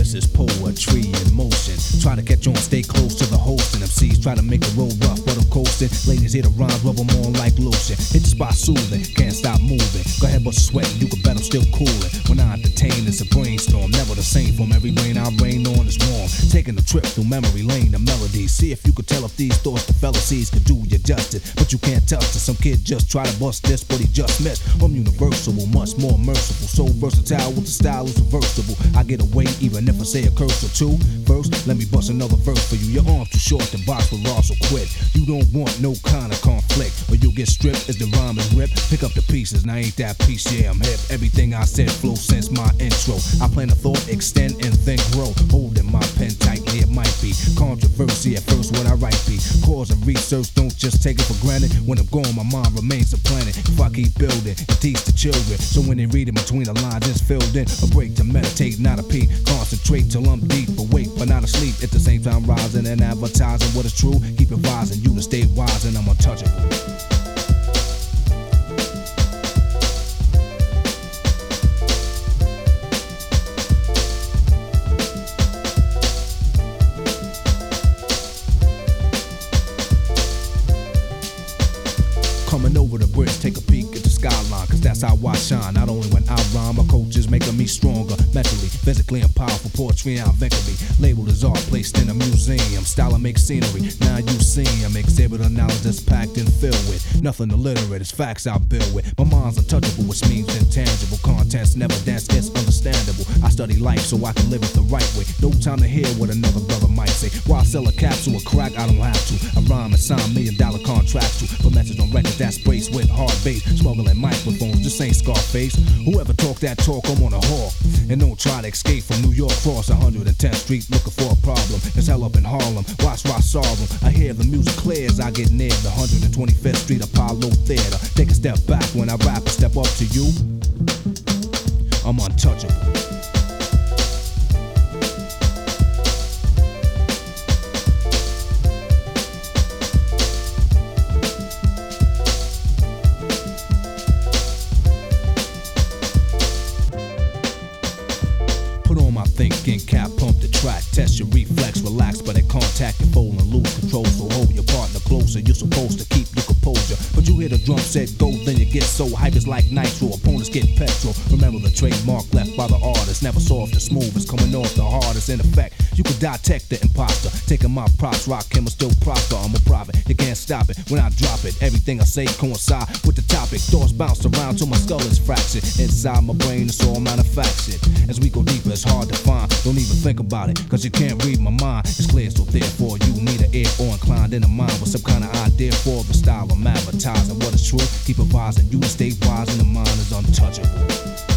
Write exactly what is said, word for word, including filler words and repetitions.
This is poetry in motion. Try to catch on, stay close to the host. And M Cs try to make the road rough, but I'm coasting. Ladies hear the rhymes, rub them on like lotion. Hit the spot soothing, can't stop moving. Go ahead, bust a sweat, you can bet I'm still coolin'. When I entertain, it's a brainstorm. Never the same from every rain I rain on is warm. Taking a trip through memory lane, the melody. See if you could tell if these thoughts the fellow sees could do you justice. But you can't touch it. Some kid just try to bust this, but he just missed. I'm universal, much more merciful. So versatile with the style is reversible. I get away even if I say a curse or two. First, let me bust another verse for you. Your arm's too short, the box will also quit. You don't want no kind of conflict, or you'll get stripped as the rhyme is ripped. Pick up the pieces, now ain't that piece, yeah, I'm hip. Everything I said flows since my intro. I plan a thought, extend, and then grow. Holding my pen tightly, it might be controversy at first when I write beat. Cause and research, don't just take it for granted. When I'm gone, my mind remains a planet. If I keep building and teach the children, so when they read it between the lines, it's filled in. A break to meditate, not a peak. Concentrate till I'm deep, awake but not asleep. At the same time, rising and advertising what is true. Keep advising you to stay wise, and I'm untouchable. Coming over the bridge, take a peek at the skyline, cause that's how I shine. Not only when I rhyme, my coach is making me stronger, mentally, physically, and powerful. Poetry I'm inventively labeled as art, placed in a museum. Style I make scenery, now you see I'm exhibit a knowledge that's packed and filled with nothing illiterate, it's facts I build with. My mind's untouchable, which means intangible. Contents never dance, it's understandable. I study life so I can live it the right way. No time to hear what another brother might say. Why sell a capsule or crack? I don't have to. I rhyme and sign million dollar contracts to put message on records that's braced with hard bass. Smuggling microphones, this ain't Scarface. Whoever talk that talk, I'm on a hawk. And don't try to escape from New York, cross one hundred tenth Street looking for a problem. It's hell up in Harlem, watch where I solve them. I hear the music clear as I get near the one hundred twenty-fifth Street Apollo Theater. Take a step back when I rap and step up to you. I'm untouchable. Put on my thinking cap, pump the track, test your reflex, relax, but at contact and fold and lose control. So hold your partner closer, you're supposed to keep your composure. But you hear the drum set go, then you get so hype, it's like nitro, opponents get petrol. Remember the trademark left by the artist, never soft and smooth, it's coming off the hardest. In effect, you could detect the imposter, taking my props, rock him, still prosper. I'm a prophet, you can't stop it when I drop it. Everything I say coincide with the topic. Thoughts bounce around till my skull is fractured. Inside my brain, it's all manufactured. As we go deeper, it's hard to find. Don't even think about it, cause you can't read my mind. It's clear, so therefore you need an ear or inclined in a mind with some kind of idea for the style I'm advertising. What is true, keep advising you to stay wise, and the mind is untouchable.